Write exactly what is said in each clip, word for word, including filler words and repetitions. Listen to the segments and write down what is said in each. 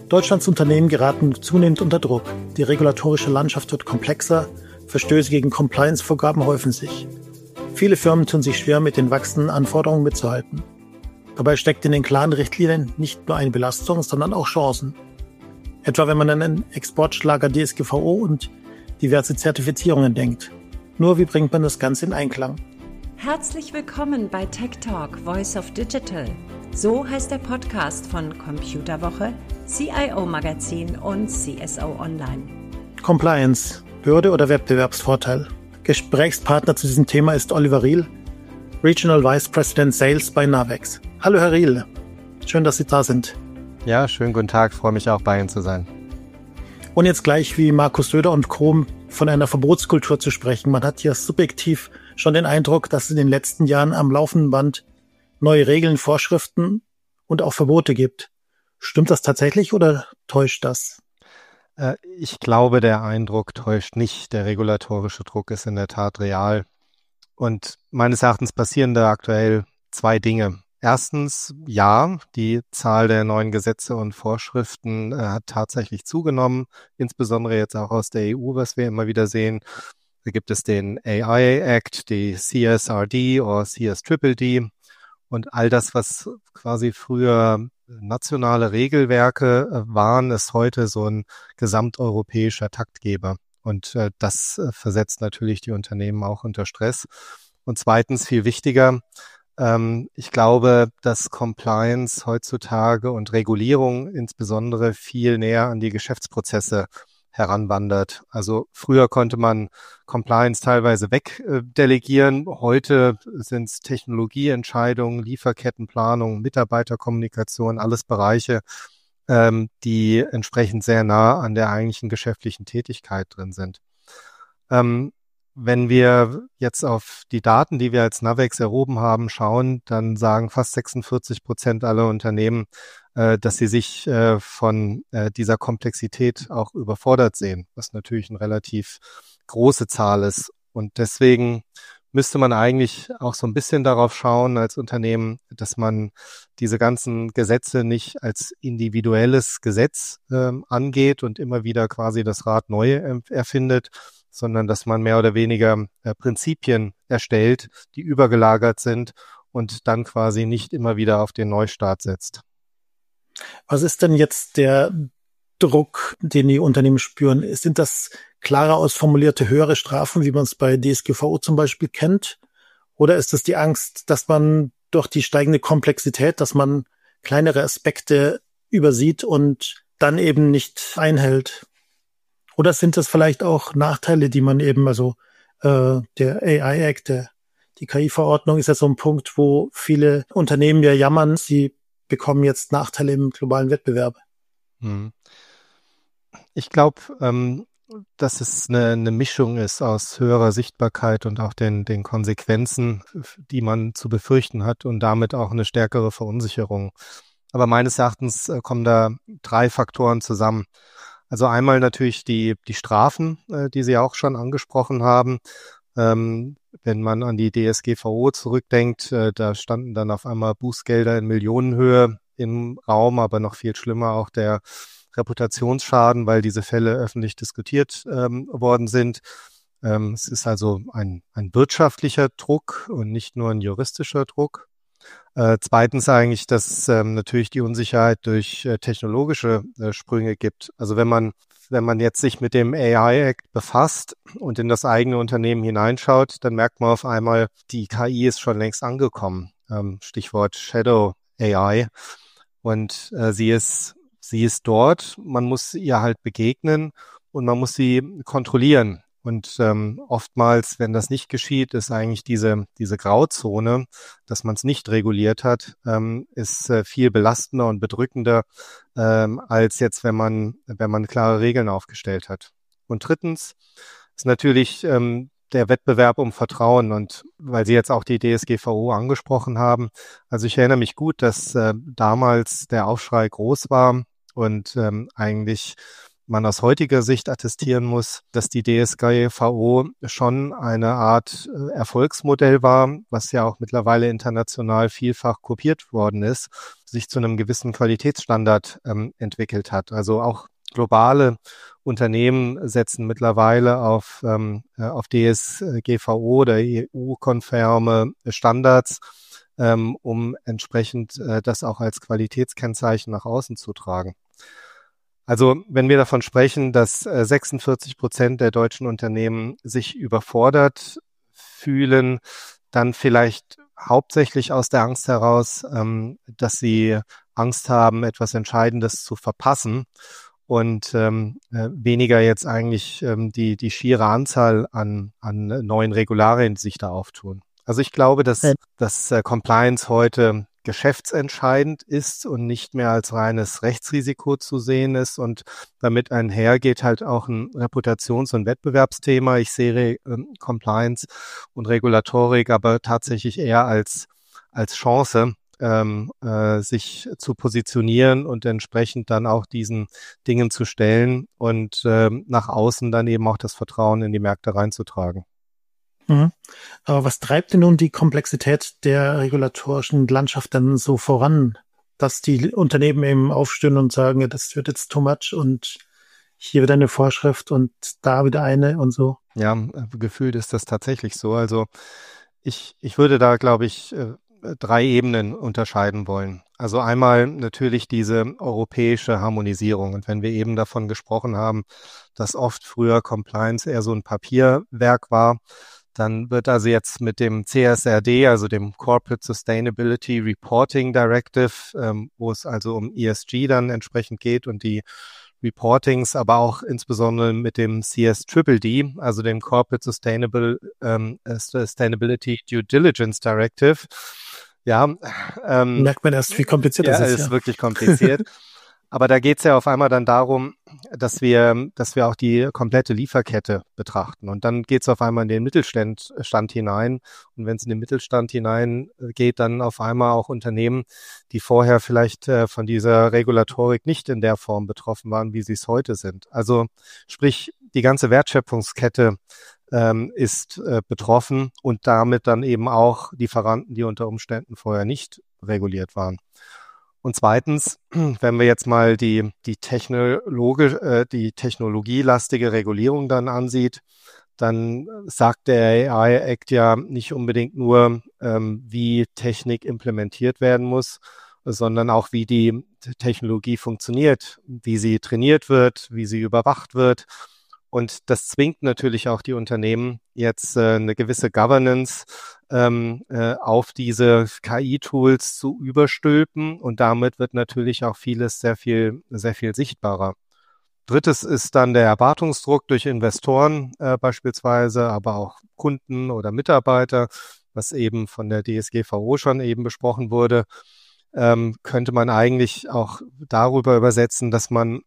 Deutschlands Unternehmen geraten zunehmend unter Druck. Die regulatorische Landschaft wird komplexer, Verstöße gegen Compliance-Vorgaben häufen sich. Viele Firmen tun sich schwer, mit den wachsenden Anforderungen mitzuhalten. Dabei steckt in den klaren Richtlinien nicht nur eine Belastung, sondern auch Chancen. Etwa wenn man an den Exportschlager D S G V O und diverse Zertifizierungen denkt. Nur wie bringt man das Ganze in Einklang? Herzlich willkommen bei Tech Talk Voice of Digital. So heißt der Podcast von Computerwoche, C I O Magazin und C S O Online. Compliance, Bürde oder Wettbewerbsvorteil? Gesprächspartner zu diesem Thema ist Oliver Riehl, Regional Vice President Sales bei Navex. Hallo Herr Riehl, schön, dass Sie da sind. Ja, schönen guten Tag, freue mich auch bei Ihnen zu sein. Und jetzt gleich wie Markus Söder und Co. von einer Verbotskultur zu sprechen. Man hat hier subjektiv schon den Eindruck, dass es in den letzten Jahren am laufenden Band neue Regeln, Vorschriften und auch Verbote gibt. Stimmt das tatsächlich oder täuscht das? Äh, ich glaube, der Eindruck täuscht nicht. Der regulatorische Druck ist in der Tat real. Und meines Erachtens passieren da aktuell zwei Dinge. Erstens, ja, die Zahl der neuen Gesetze und Vorschriften äh, hat tatsächlich zugenommen, insbesondere jetzt auch aus der E U, was wir immer wieder sehen. Da gibt es den A I Act, die C S R D oder C S D D D und all das, was quasi früher nationale Regelwerke äh, waren, ist heute so ein gesamteuropäischer Taktgeber. Und äh, das äh, versetzt natürlich die Unternehmen auch unter Stress. Und zweitens, viel wichtiger, ich glaube, dass Compliance heutzutage und Regulierung insbesondere viel näher an die Geschäftsprozesse heranwandert. Also früher konnte man Compliance teilweise wegdelegieren. Heute sind es Technologieentscheidungen, Lieferkettenplanung, Mitarbeiterkommunikation, alles Bereiche, die entsprechend sehr nah an der eigentlichen geschäftlichen Tätigkeit drin sind. Wenn wir jetzt auf die Daten, die wir als Navex erhoben haben, schauen, dann sagen fast sechsundvierzig Prozent aller Unternehmen, äh, dass sie sich äh, von äh, dieser Komplexität auch überfordert sehen, was natürlich eine relativ große Zahl ist. Und deswegen müsste man eigentlich auch so ein bisschen darauf schauen als Unternehmen, dass man diese ganzen Gesetze nicht als individuelles Gesetz äh, angeht und immer wieder quasi das Rad neu äh, erfindet, sondern dass man mehr oder weniger äh, Prinzipien erstellt, die übergelagert sind und dann quasi nicht immer wieder auf den Neustart setzt. Was ist denn jetzt der Druck, den die Unternehmen spüren? Sind das klarer ausformulierte höhere Strafen, wie man es bei D S G V O zum Beispiel kennt? Oder ist es die Angst, dass man durch die steigende Komplexität, dass man kleinere Aspekte übersieht und dann eben nicht einhält? Oder sind das vielleicht auch Nachteile, die man eben, also äh, der A I Act, der, die K I-Verordnung ist ja so ein Punkt, wo viele Unternehmen ja jammern, sie bekommen jetzt Nachteile im globalen Wettbewerb. Ich glaube, ähm, dass es eine, eine Mischung ist aus höherer Sichtbarkeit und auch den, den Konsequenzen, die man zu befürchten hat und damit auch eine stärkere Verunsicherung. Aber meines Erachtens äh, kommen da drei Faktoren zusammen. Also einmal natürlich die die Strafen, äh, die Sie auch schon angesprochen haben. Ähm, wenn man an die D S G V O zurückdenkt, äh, da standen dann auf einmal Bußgelder in Millionenhöhe im Raum, aber noch viel schlimmer auch der Reputationsschaden, weil diese Fälle öffentlich diskutiert ähm, worden sind. Ähm, es ist also ein ein wirtschaftlicher Druck und nicht nur ein juristischer Druck. Äh, zweitens eigentlich, dass es ähm, natürlich die Unsicherheit durch äh, technologische äh, Sprünge gibt. Also wenn man wenn man jetzt sich mit dem A I Act befasst und in das eigene Unternehmen hineinschaut, dann merkt man auf einmal, die K I ist schon längst angekommen. Ähm, Stichwort Shadow A I. Und äh, sie ist sie ist dort. Man muss ihr halt begegnen und man muss sie kontrollieren. Und ähm, oftmals, wenn das nicht geschieht, ist eigentlich diese diese Grauzone, dass man es nicht reguliert hat, ähm, ist äh, viel belastender und bedrückender ähm, als jetzt, wenn man wenn man klare Regeln aufgestellt hat. Und drittens ist natürlich ähm, der Wettbewerb um Vertrauen. Und weil Sie jetzt auch die D S G V O angesprochen haben, also ich erinnere mich gut, dass äh, damals der Aufschrei groß war und ähm, eigentlich man aus heutiger Sicht attestieren muss, dass die D S G V O schon eine Art äh, Erfolgsmodell war, was ja auch mittlerweile international vielfach kopiert worden ist, sich zu einem gewissen Qualitätsstandard ähm, entwickelt hat. Also auch globale Unternehmen setzen mittlerweile auf, ähm, auf D S G V O oder E U-konforme Standards, ähm, um entsprechend äh, das auch als Qualitätskennzeichen nach außen zu tragen. Also wenn wir davon sprechen, dass äh, sechsundvierzig Prozent der deutschen Unternehmen sich überfordert fühlen, dann vielleicht hauptsächlich aus der Angst heraus, ähm, dass sie Angst haben, etwas Entscheidendes zu verpassen und ähm, äh, weniger jetzt eigentlich ähm, die, die schiere Anzahl an, an neuen Regularien, die sich da auftun. Also ich glaube, dass, ja. dass äh, Compliance heute geschäftsentscheidend ist und nicht mehr als reines Rechtsrisiko zu sehen ist und damit einhergeht halt auch ein Reputations- und Wettbewerbsthema. Ich sehe äh, Compliance und Regulatorik aber tatsächlich eher als, als Chance, ähm, äh, sich zu positionieren und entsprechend dann auch diesen Dingen zu stellen und äh, nach außen dann eben auch das Vertrauen in die Märkte reinzutragen. Mhm. Aber was treibt denn nun die Komplexität der regulatorischen Landschaft dann so voran, dass die Unternehmen eben aufstehen und sagen, ja, das wird jetzt too much und hier wieder eine Vorschrift und da wieder eine und so? Ja, gefühlt ist das tatsächlich so. Also ich, ich würde da, glaube ich, drei Ebenen unterscheiden wollen. Also einmal natürlich diese europäische Harmonisierung. Und wenn wir eben davon gesprochen haben, dass oft früher Compliance eher so ein Papierwerk war, dann wird also jetzt mit dem C S R D, also dem Corporate Sustainability Reporting Directive, ähm, wo es also um E S G dann entsprechend geht und die Reportings, aber auch insbesondere mit dem C S D D D, also dem Corporate Sustainable ähm, Sustainability Due Diligence Directive. Ja, ähm, merkt man erst, wie kompliziert ja, das ist. ist Ja, wirklich kompliziert. Aber da geht es ja auf einmal dann darum, dass wir, dass wir auch die komplette Lieferkette betrachten. Und dann geht es auf einmal in den Mittelstand Stand hinein. Und wenn es in den Mittelstand hinein geht, dann auf einmal auch Unternehmen, die vorher vielleicht äh, von dieser Regulatorik nicht in der Form betroffen waren, wie sie es heute sind. Also sprich, die ganze Wertschöpfungskette ähm, ist äh, betroffen und damit dann eben auch Lieferanten, die unter Umständen vorher nicht reguliert waren. Und zweitens, wenn wir jetzt mal die, die, Technologie, äh, die technologielastige Regulierung dann ansieht, dann sagt der A I Act ja nicht unbedingt nur, ähm, wie Technik implementiert werden muss, sondern auch, wie die Technologie funktioniert, wie sie trainiert wird, wie sie überwacht wird. Und das zwingt natürlich auch die Unternehmen, jetzt äh, eine gewisse Governance ähm, äh, auf diese K I-Tools zu überstülpen. Und damit wird natürlich auch vieles sehr viel, sehr viel sichtbarer. Drittes ist dann der Erwartungsdruck durch Investoren äh, beispielsweise, aber auch Kunden oder Mitarbeiter, was eben von der D S G V O schon eben besprochen wurde, ähm, könnte man eigentlich auch darüber übersetzen, dass man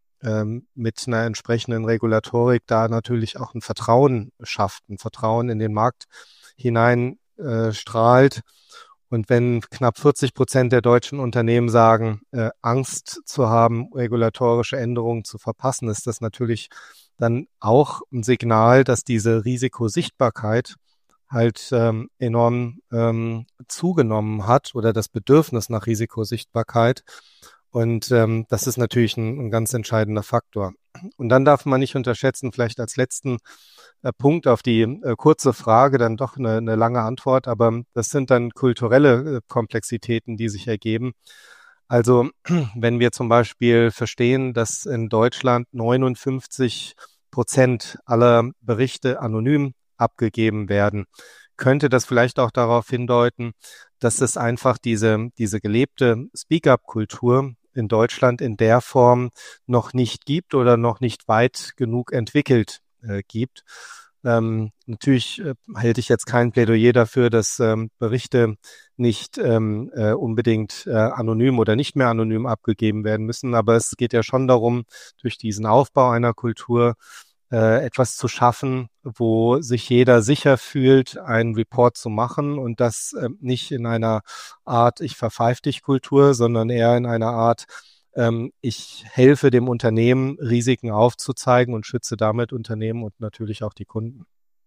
mit einer entsprechenden Regulatorik da natürlich auch ein Vertrauen schafft, ein Vertrauen in den Markt hinein äh, strahlt. Und wenn knapp vierzig Prozent der deutschen Unternehmen sagen, äh, Angst zu haben, regulatorische Änderungen zu verpassen, ist das natürlich dann auch ein Signal, dass diese Risikosichtbarkeit halt ähm, enorm ähm, zugenommen hat oder das Bedürfnis nach Risikosichtbarkeit. Und ähm, das ist natürlich ein, ein ganz entscheidender Faktor. Und dann darf man nicht unterschätzen, vielleicht als letzten äh, Punkt auf die äh, kurze Frage, dann doch eine, eine lange Antwort, aber das sind dann kulturelle äh, Komplexitäten, die sich ergeben. Also wenn wir zum Beispiel verstehen, dass in Deutschland neunundfünfzig Prozent aller Berichte anonym abgegeben werden, könnte das vielleicht auch darauf hindeuten, dass es einfach diese, diese gelebte Speak-up-Kultur in Deutschland in der Form noch nicht gibt oder noch nicht weit genug entwickelt äh, gibt. Ähm, natürlich äh, halte ich jetzt kein Plädoyer dafür, dass ähm, Berichte nicht ähm, äh, unbedingt äh, anonym oder nicht mehr anonym abgegeben werden müssen, aber es geht ja schon darum, durch diesen Aufbau einer Kultur äh, etwas zu schaffen, wo sich jeder sicher fühlt, einen Report zu machen und das äh, nicht in einer Art Ich verpfeif dich Kultur, sondern eher in einer Art ähm, ich helfe dem Unternehmen, Risiken aufzuzeigen und schütze damit Unternehmen und natürlich auch die Kunden.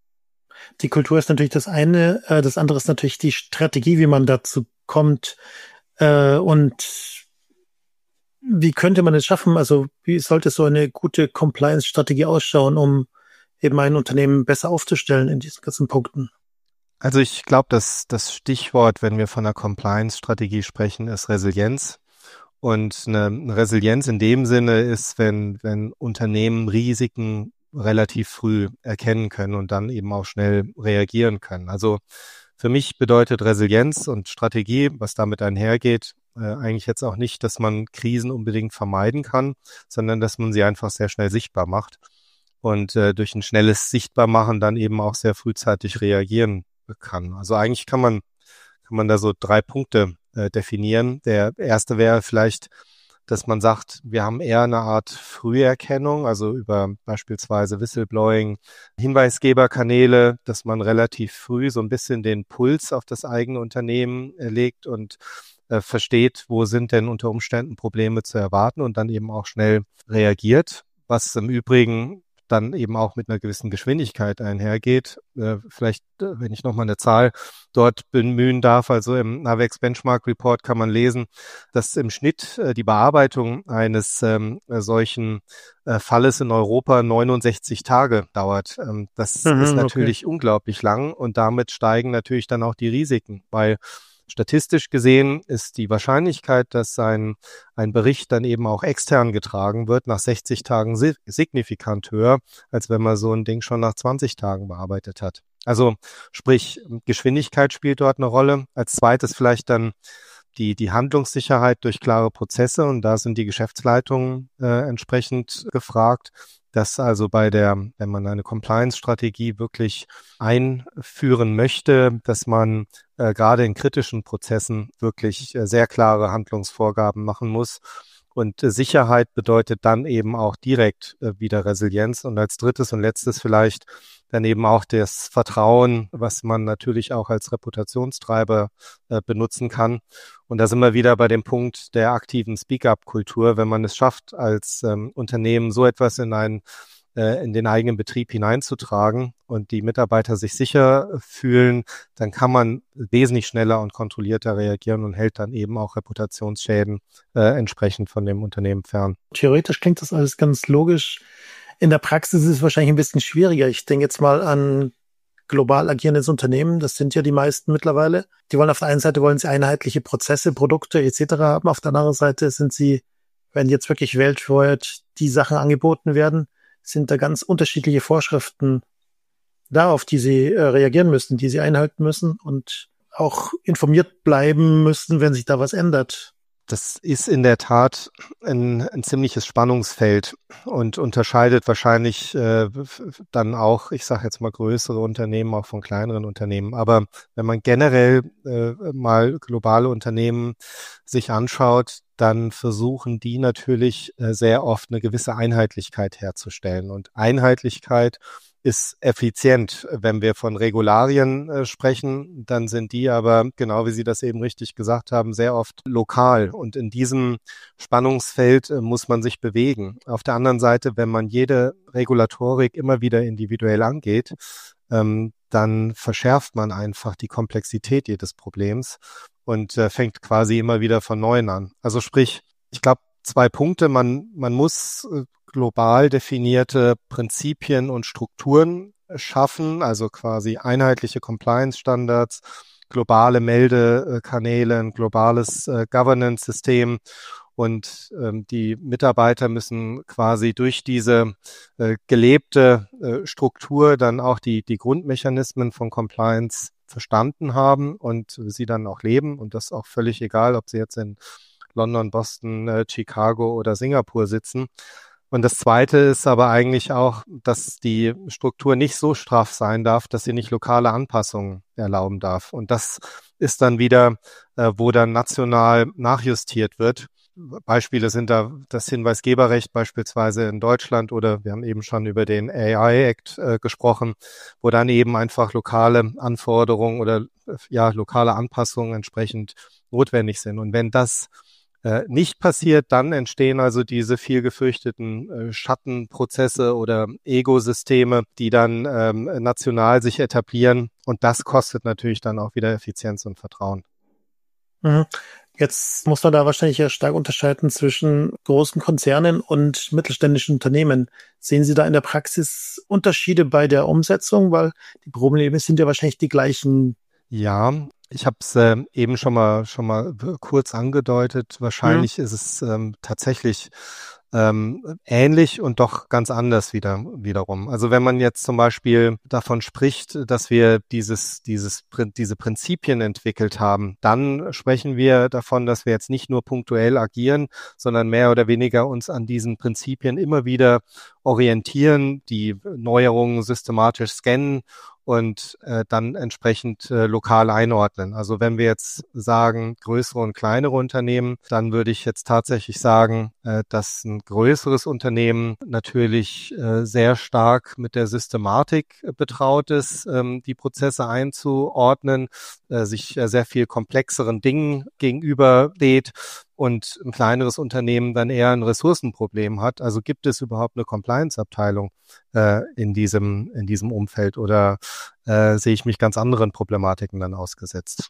Die Kultur ist natürlich das eine, äh, das andere ist natürlich die Strategie, wie man dazu kommt. Äh, und wie könnte man es schaffen? Also wie sollte so eine gute Compliance-Strategie ausschauen, um eben ein Unternehmen besser aufzustellen in diesen ganzen Punkten? Also ich glaube, dass das Stichwort, wenn wir von einer Compliance-Strategie sprechen, ist Resilienz. Und eine Resilienz in dem Sinne ist, wenn, wenn Unternehmen Risiken relativ früh erkennen können und dann eben auch schnell reagieren können. Also für mich bedeutet Resilienz und Strategie, was damit einhergeht, äh, eigentlich jetzt auch nicht, dass man Krisen unbedingt vermeiden kann, sondern dass man sie einfach sehr schnell sichtbar macht und äh, durch ein schnelles Sichtbarmachen dann eben auch sehr frühzeitig reagieren kann. Also eigentlich kann man kann man da so drei Punkte äh, definieren. Der erste wäre vielleicht, dass man sagt, wir haben eher eine Art Früherkennung, also über beispielsweise Whistleblowing, Hinweisgeberkanäle, dass man relativ früh so ein bisschen den Puls auf das eigene Unternehmen äh, legt und äh, versteht, wo sind denn unter Umständen Probleme zu erwarten und dann eben auch schnell reagiert, was im Übrigen dann eben auch mit einer gewissen Geschwindigkeit einhergeht. Äh, vielleicht, äh, wenn ich nochmal eine Zahl dort bemühen darf, also im Navex Benchmark Report kann man lesen, dass im Schnitt äh, die Bearbeitung eines ähm, solchen äh, Falles in Europa neunundsechzig Tage dauert. Ähm, das Mhm, ist natürlich okay. unglaublich lang und damit steigen natürlich dann auch die Risiken, weil statistisch gesehen ist die Wahrscheinlichkeit, dass ein, ein Bericht dann eben auch extern getragen wird, nach sechzig Tagen si- signifikant höher, als wenn man so ein Ding schon nach zwanzig Tagen bearbeitet hat. Also sprich, Geschwindigkeit spielt dort eine Rolle. Als zweites vielleicht dann die, die Handlungssicherheit durch klare Prozesse und da sind die Geschäftsleitungen äh, entsprechend gefragt, dass also bei der, wenn man eine Compliance-Strategie wirklich einführen möchte, dass man äh, gerade in kritischen Prozessen wirklich äh, sehr klare Handlungsvorgaben machen muss. Und äh, Sicherheit bedeutet dann eben auch direkt äh, wieder Resilienz. Und als drittes und letztes vielleicht dann eben auch das Vertrauen, was man natürlich auch als Reputationstreiber äh, benutzen kann. Und da sind wir wieder bei dem Punkt der aktiven Speak-up-Kultur. Wenn man es schafft, als ähm, Unternehmen so etwas in einen äh, in den eigenen Betrieb hineinzutragen und die Mitarbeiter sich sicher fühlen, dann kann man wesentlich schneller und kontrollierter reagieren und hält dann eben auch Reputationsschäden äh, entsprechend von dem Unternehmen fern. Theoretisch klingt das alles ganz logisch. In der Praxis ist es wahrscheinlich ein bisschen schwieriger. Ich denke jetzt mal an global agierendes Unternehmen. Das sind ja die meisten mittlerweile. Die wollen auf der einen Seite wollen sie einheitliche Prozesse, Produkte et cetera haben. Auf der anderen Seite sind sie, wenn jetzt wirklich weltweit die Sachen angeboten werden, sind da ganz unterschiedliche Vorschriften da, auf die sie äh, reagieren müssen, die sie einhalten müssen und auch informiert bleiben müssen, wenn sich da was ändert. Das ist in der Tat ein, ein ziemliches Spannungsfeld und unterscheidet wahrscheinlich äh, dann auch, ich sage jetzt mal, größere Unternehmen auch von kleineren Unternehmen. Aber wenn man generell äh, mal globale Unternehmen sich anschaut, dann versuchen die natürlich äh, sehr oft eine gewisse Einheitlichkeit herzustellen. Und Einheitlichkeit ist effizient. Wenn wir von Regularien äh, sprechen, dann sind die aber, genau wie Sie das eben richtig gesagt haben, sehr oft lokal. Und in diesem Spannungsfeld äh, muss man sich bewegen. Auf der anderen Seite, wenn man jede Regulatorik immer wieder individuell angeht, ähm, dann verschärft man einfach die Komplexität jedes Problems und äh, fängt quasi immer wieder von neuem an. Also sprich, ich glaube, zwei Punkte. Man, man muss äh, global definierte Prinzipien und Strukturen schaffen, also quasi einheitliche Compliance-Standards, globale Meldekanäle, ein globales äh, Governance-System und ähm, die Mitarbeiter müssen quasi durch diese äh, gelebte äh, Struktur dann auch die, die Grundmechanismen von Compliance verstanden haben und sie dann auch leben und das auch völlig egal, ob sie jetzt in London, Boston, äh, Chicago oder Singapur sitzen. Und das Zweite ist aber eigentlich auch, dass die Struktur nicht so straff sein darf, dass sie nicht lokale Anpassungen erlauben darf. Und das ist dann wieder, äh, wo dann national nachjustiert wird. Beispiele sind da das Hinweisgeberrecht beispielsweise in Deutschland oder wir haben eben schon über den A I Act äh, gesprochen, wo dann eben einfach lokale Anforderungen oder ja lokale Anpassungen entsprechend notwendig sind. Und wenn das äh, nicht passiert, dann entstehen also diese viel gefürchteten äh, Schattenprozesse oder Ego-Systeme, die dann ähm, national sich etablieren. Und das kostet natürlich dann auch wieder Effizienz und Vertrauen. Mhm. Jetzt muss man da wahrscheinlich ja stark unterscheiden zwischen großen Konzernen und mittelständischen Unternehmen. Sehen Sie da in der Praxis Unterschiede bei der Umsetzung? Weil die Probleme sind ja wahrscheinlich die gleichen. Ja, ich habe es äh, eben schon mal schon mal kurz angedeutet. Wahrscheinlich mhm. ist es ähm, tatsächlich ähm, ähnlich und doch ganz anders wieder wiederum. Also wenn man jetzt zum Beispiel davon spricht, dass wir dieses dieses diese Prinzipien entwickelt haben, dann sprechen wir davon, dass wir jetzt nicht nur punktuell agieren, sondern mehr oder weniger uns an diesen Prinzipien immer wieder orientieren, die Neuerungen systematisch scannen und äh, dann entsprechend äh, lokal einordnen. Also wenn wir jetzt sagen, größere und kleinere Unternehmen, dann würde ich jetzt tatsächlich sagen, äh, dass ein größeres Unternehmen natürlich äh, sehr stark mit der Systematik äh, betraut ist, ähm, die Prozesse einzuordnen, äh, sich äh, sehr viel komplexeren Dingen gegenübersteht und ein kleineres Unternehmen dann eher ein Ressourcenproblem hat. Also gibt es überhaupt eine Compliance-Abteilung äh, in diesem in diesem Umfeld oder äh, sehe ich mich ganz anderen Problematiken dann ausgesetzt?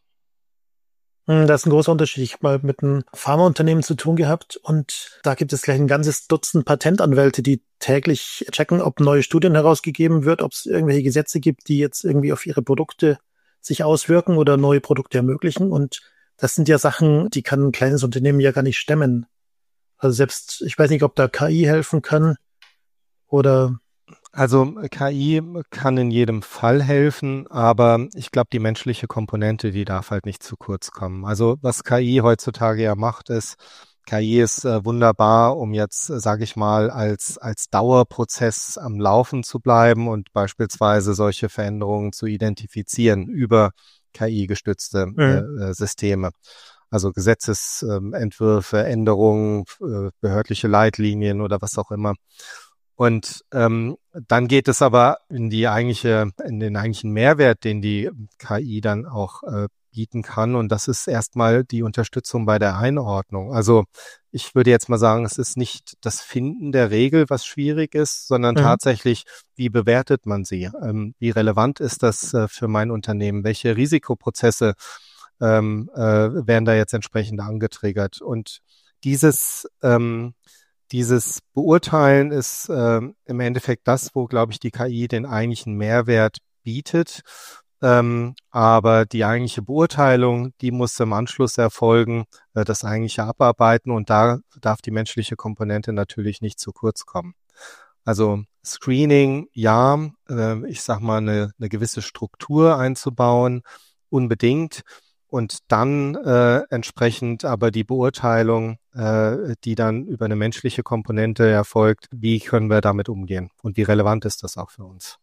Das ist ein großer Unterschied. Ich habe mal mit einem Pharmaunternehmen zu tun gehabt und da gibt es gleich ein ganzes Dutzend Patentanwälte, die täglich checken, ob neue Studien herausgegeben wird, ob es irgendwelche Gesetze gibt, die jetzt irgendwie auf ihre Produkte sich auswirken oder neue Produkte ermöglichen. Und das sind ja Sachen, die kann ein kleines Unternehmen ja gar nicht stemmen. Also selbst, ich weiß nicht, ob da K I helfen kann oder... Also K I kann in jedem Fall helfen, aber ich glaube, die menschliche Komponente, die darf halt nicht zu kurz kommen. Also was K I heutzutage ja macht, ist, K I ist äh, wunderbar, um jetzt, äh, sage ich mal, als als Dauerprozess am Laufen zu bleiben und beispielsweise solche Veränderungen zu identifizieren über K I-gestützte mhm. äh, Systeme. Also Gesetzesentwürfe, äh, Änderungen, äh, behördliche Leitlinien oder was auch immer. Und ähm, dann geht es aber in die eigentliche, in den eigentlichen Mehrwert, den die K I dann auch äh, bieten kann. Und das ist erstmal die Unterstützung bei der Einordnung. Also ich würde jetzt mal sagen, es ist nicht das Finden der Regel, was schwierig ist, sondern mhm. tatsächlich, wie bewertet man sie? Ähm, wie relevant ist das äh, für mein Unternehmen? Welche Risikoprozesse ähm, äh, werden da jetzt entsprechend angetriggert? Und dieses ähm, Dieses Beurteilen ist äh, im Endeffekt das, wo, glaube ich, die K I den eigentlichen Mehrwert bietet. Ähm, aber die eigentliche Beurteilung, die muss im Anschluss erfolgen, äh, das eigentliche Abarbeiten. Und da darf die menschliche Komponente natürlich nicht zu kurz kommen. Also Screening, ja, äh, ich sag mal, eine, eine gewisse Struktur einzubauen, unbedingt. Und dann äh, entsprechend aber die Beurteilung, äh, die dann über eine menschliche Komponente erfolgt, wie können wir damit umgehen und wie relevant ist das auch für uns?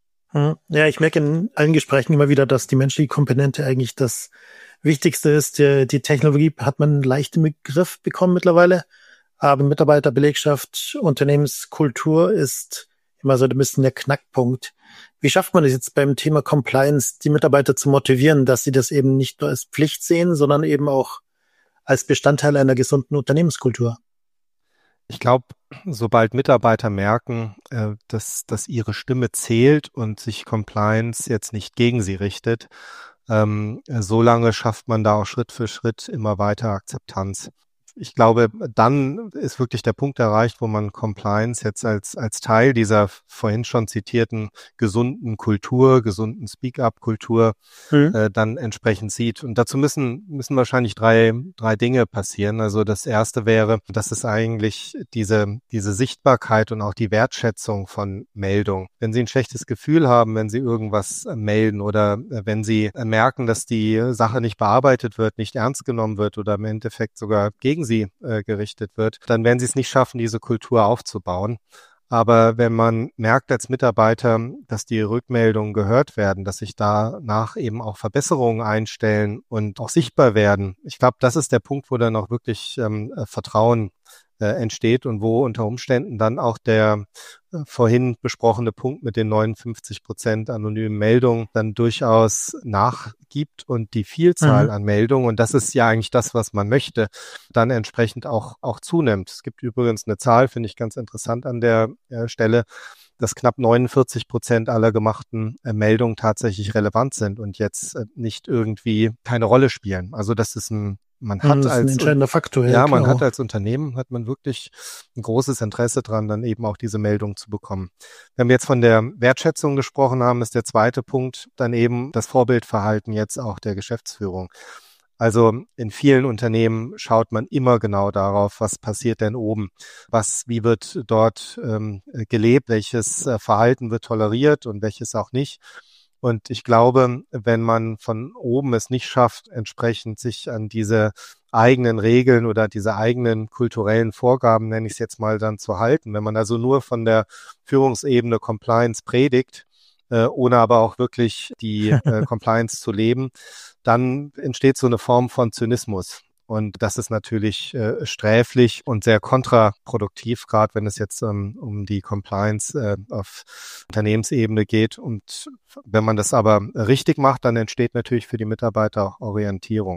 Ja, ich merke in allen Gesprächen immer wieder, dass die menschliche Komponente eigentlich das Wichtigste ist. Die, die Technologie hat man leicht im Griff bekommen mittlerweile, aber Mitarbeiter, Belegschaft, Unternehmenskultur ist immer so ein bisschen der Knackpunkt. Wie schafft man es jetzt beim Thema Compliance, die Mitarbeiter zu motivieren, dass sie das eben nicht nur als Pflicht sehen, sondern eben auch als Bestandteil einer gesunden Unternehmenskultur? Ich glaube, sobald Mitarbeiter merken, äh, dass, dass ihre Stimme zählt und sich Compliance jetzt nicht gegen sie richtet, ähm, so lange schafft man da auch Schritt für Schritt immer weiter Akzeptanz. Ich glaube, dann ist wirklich der Punkt erreicht, wo man Compliance jetzt als als Teil dieser vorhin schon zitierten gesunden Kultur, gesunden Speak-up-Kultur mhm. äh, dann entsprechend sieht. Und dazu müssen müssen wahrscheinlich drei drei Dinge passieren. Also das erste wäre, dass es eigentlich diese diese Sichtbarkeit und auch die Wertschätzung von Meldung. Wenn Sie ein schlechtes Gefühl haben, wenn Sie irgendwas äh, melden oder äh, wenn Sie äh, merken, dass die Sache nicht bearbeitet wird, nicht ernst genommen wird oder im Endeffekt sogar gegen sie äh, gerichtet wird, dann werden sie es nicht schaffen, diese Kultur aufzubauen. Aber wenn man merkt als Mitarbeiter, dass die Rückmeldungen gehört werden, dass sich danach eben auch Verbesserungen einstellen und auch sichtbar werden, ich glaube, das ist der Punkt, wo dann auch wirklich ähm, Vertrauen äh, entsteht und wo unter Umständen dann auch der äh, vorhin besprochene Punkt mit den neunundfünfzig Prozent anonymen Meldungen dann durchaus nachgibt und die Vielzahl mhm. an Meldungen, und das ist ja eigentlich das, was man möchte, dann entsprechend auch, auch zunimmt. Es gibt übrigens eine Zahl, finde ich ganz interessant an der äh, Stelle, dass knapp neunundvierzig Prozent aller gemachten äh, Meldungen tatsächlich relevant sind und jetzt äh, nicht irgendwie keine Rolle spielen. Also das ist ein, man hat das ist als ein entscheidender Faktor. Ja, man klar. hat als Unternehmen, hat man wirklich ein großes Interesse dran, dann eben auch diese Meldung zu bekommen. Wenn wir jetzt von der Wertschätzung gesprochen haben, ist der zweite Punkt dann eben das Vorbildverhalten jetzt auch der Geschäftsführung. Also in vielen Unternehmen schaut man immer genau darauf, was passiert denn oben, was, wie wird dort ähm, gelebt, welches äh, Verhalten wird toleriert und welches auch nicht. Und ich glaube, wenn man von oben es nicht schafft, entsprechend sich an diese eigenen Regeln oder diese eigenen kulturellen Vorgaben, nenne ich es jetzt mal, dann zu halten, wenn man also nur von der Führungsebene Compliance predigt, äh, ohne aber auch wirklich die äh, Compliance zu leben, dann entsteht so eine Form von Zynismus. Und das ist natürlich äh, sträflich und sehr kontraproduktiv, gerade wenn es jetzt ähm, um die Compliance äh, auf Unternehmensebene geht. Und wenn man das aber richtig macht, dann entsteht natürlich für die Mitarbeiter auch Orientierung.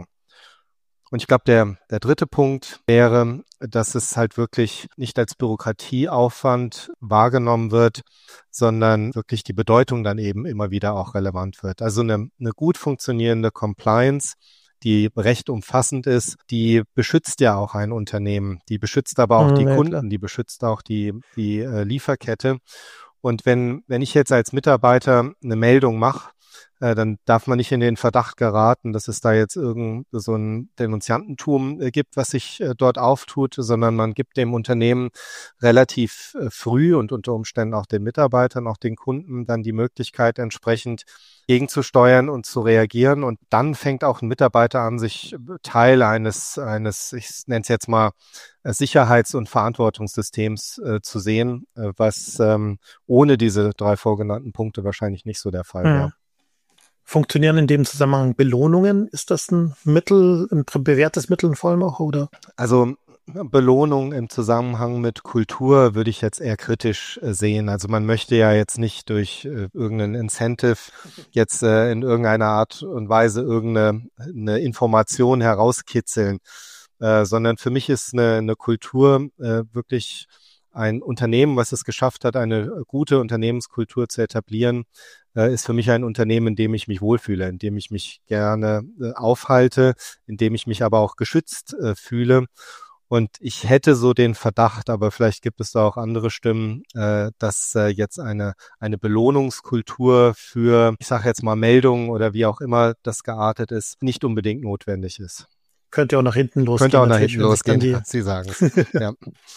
Und ich glaube, der, der dritte Punkt wäre, dass es halt wirklich nicht als Bürokratieaufwand wahrgenommen wird, sondern wirklich die Bedeutung dann eben immer wieder auch relevant wird. Also eine, eine gut funktionierende Compliance, die recht umfassend ist, die beschützt ja auch ein Unternehmen, die beschützt aber auch Mhm, die ja, Kunden, klar. die beschützt auch die, die äh, Lieferkette. Und wenn, wenn ich jetzt als Mitarbeiter eine Meldung mache, äh, dann darf man nicht in den Verdacht geraten, dass es da jetzt irgend so ein Denunziantentum äh, gibt, was sich äh, dort auftut, sondern man gibt dem Unternehmen relativ äh, früh und unter Umständen auch den Mitarbeitern, auch den Kunden dann die Möglichkeit, entsprechend gegenzusteuern und zu reagieren. Und dann fängt auch ein Mitarbeiter an, sich Teil eines, eines, ich nenne es jetzt mal, Sicherheits- und Verantwortungssystems äh, zu sehen, äh, was ähm, ohne diese drei vorgenannten Punkte wahrscheinlich nicht so der Fall wäre. Ja. Funktionieren in dem Zusammenhang Belohnungen? Ist das ein Mittel, ein bewährtes Mittel vor allem auch, oder? Also Belohnung im Zusammenhang mit Kultur würde ich jetzt eher kritisch äh, sehen. Also man möchte ja jetzt nicht durch äh, irgendeinen Incentive jetzt äh, in irgendeiner Art und Weise irgendeine eine Information herauskitzeln, äh, sondern für mich ist eine, eine Kultur äh, wirklich ein Unternehmen, was es geschafft hat, eine gute Unternehmenskultur zu etablieren, äh, ist für mich ein Unternehmen, in dem ich mich wohlfühle, in dem ich mich gerne äh, aufhalte, in dem ich mich aber auch geschützt äh, fühle. Und ich hätte so den Verdacht, aber vielleicht gibt es da auch andere Stimmen, äh, dass äh, jetzt eine eine Belohnungskultur für, ich sage jetzt mal Meldungen oder wie auch immer das geartet ist, nicht unbedingt notwendig ist. Könnte auch nach hinten losgehen. Könnte auch nach natürlich, hinten wenn sich dann losgehen, die- Sie sagen es. Ja.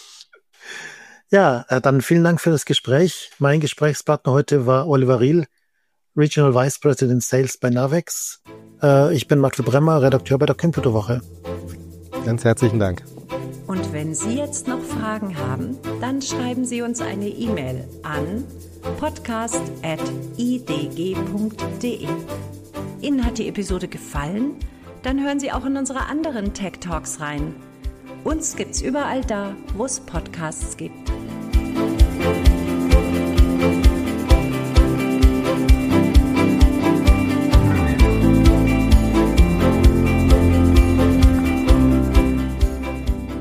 Ja, äh, dann vielen Dank für das Gespräch. Mein Gesprächspartner heute war Oliver Riehl, Regional Vice President Sales bei Navex. Äh, Ich bin Martel Bremmer, Redakteur bei der Computerwoche. Ganz herzlichen Dank. Und wenn Sie jetzt noch Fragen haben, dann schreiben Sie uns eine E-Mail an podcast at i d g punkt d e. Ihnen hat die Episode gefallen? Dann hören Sie auch in unsere anderen Tech Talks rein. Uns gibt's überall da, wo es Podcasts gibt.